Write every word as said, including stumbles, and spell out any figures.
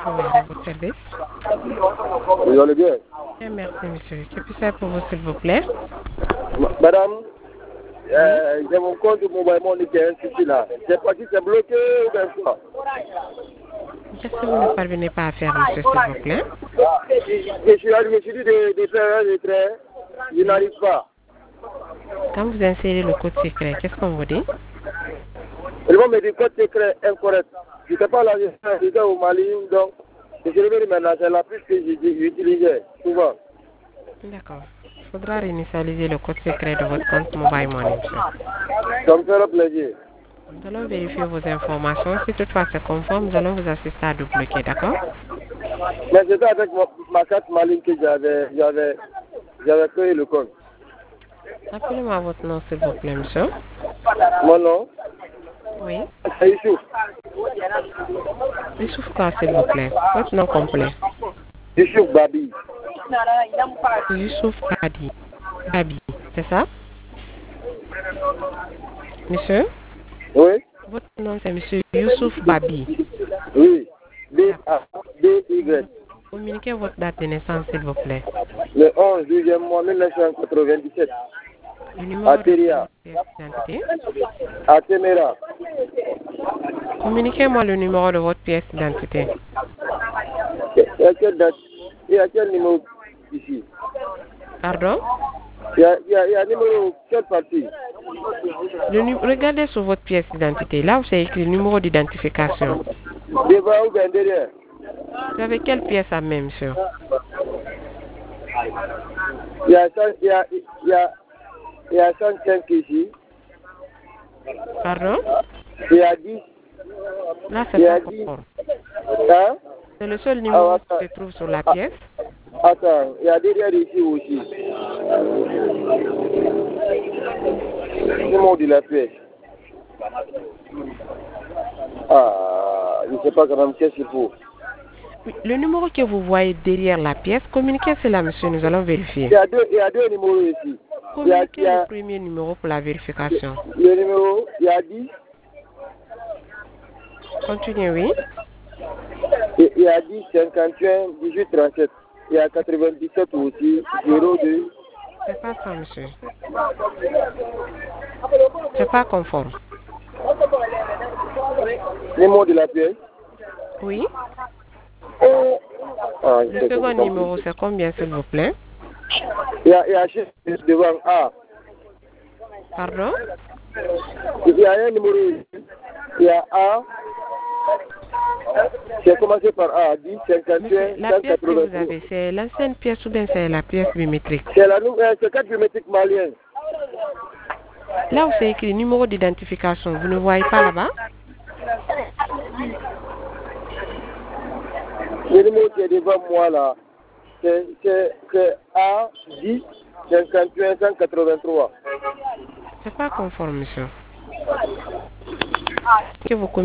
Oui, à votre service. Vous allez bien? Bien, merci, monsieur. Que puis-je faire pour vous, s'il vous plaît? Madame, euh, j'ai mon compte mobile money qui est inscrit là. Je sais pas si c'est bloqué ou bien quoi. Qu'est-ce que vous ne parvenez pas à faire, monsieur, s'il vous plaît? Je suis allé, je suis dit de, de faire un retrait. Je n'arrive pas. Quand vous insérez le code secret, qu'est-ce qu'on vous dit? Ils vont me dire code secret incorrect. Je ne sais pas là, j'étais au Mali, donc je suis revenu maintenant, c'est la puce que j'utilisais souvent. D'accord. Il faudra réinitialiser le code secret de votre compte mobile money, monsieur. Ça me fera plaisir. Nous allons vérifier vos informations. Si toutefois c'est conforme, nous allons vous assister à débloquer, d'accord? Mais c'était avec ma, ma carte Mali que j'avais, j'avais, j'avais créé le compte. Appelez-moi votre nom, s'il vous plaît, monsieur. Mon nom? Oui. C'est Youssouf. Youssouf quoi, s'il vous plaît? Votre nom complet. Youssouf Babi. Youssouf Babi. Babi, c'est ça? Monsieur? Oui? Votre nom c'est monsieur Youssouf Babi. Oui. B A B Y. Communiquez votre date de naissance, s'il vous plaît. Le onze juillet mille neuf cent quatre-vingt-dix-sept. Le numéro de Ateria. votre pièce d'identité. À Temera. Communiquez-moi le numéro de votre pièce d'identité. Il y a quelle date? Il y a quel numéro ici? Pardon? Il y a, il y a, il y a un numéro, quelle partie? Le nu- Regardez sur votre pièce d'identité. Là où c'est écrit numéro d'identification. Devant ou bien derrière? Vous avez quelle pièce à même, monsieur? Il y a, cent- il y a, il y a, il y a cent cinq ici. Pardon? Il y a dix. Là, Il c'est y a pas dix. conforme. Hein? C'est le seul numéro Ah, qui se trouve sur la pièce. Attends, il y a derrière ici aussi. Numéro de la pièce. Ah, je ne sais pas quand même qu'est-ce qu'il faut. Oui, le numéro que vous voyez derrière la pièce, communiquez cela, monsieur, nous allons vérifier. Il y a deux, il y a deux numéros ici. Il y a, Communiquez il y a le premier numéro pour la vérification. le numéro, il y a dix. Continuez, oui. Et il y a dix, cinquante et un, dix-huit, trente-sept. Il y a quatre-vingt-dix-sept aussi, zéro deux. C'est pas ça, monsieur. C'est pas conforme. Numéro de la pièce. Oui. Ah, Le second numéro, c'est combien, s'il vous plaît? Il y a, il y a chiffre devant A. Pardon? Il y a un numéro ici. Il y a A. J'ai commencé par A, dix, cinquante et un, Monsieur, la pièce que vous cent quatre-vingt-trois. avez, c'est l'ancienne pièce ou bien c'est la pièce biométrique? C'est la nouvelle, c'est carte biométrique malienne. Là où c'est écrit numéro d'identification, vous ne voyez pas là-bas? Le numéro qui est devant moi là, c'est c'est A, dix, cinquante et un, cent quatre-vingt-trois. C'est pas conforme, monsieur. Que vous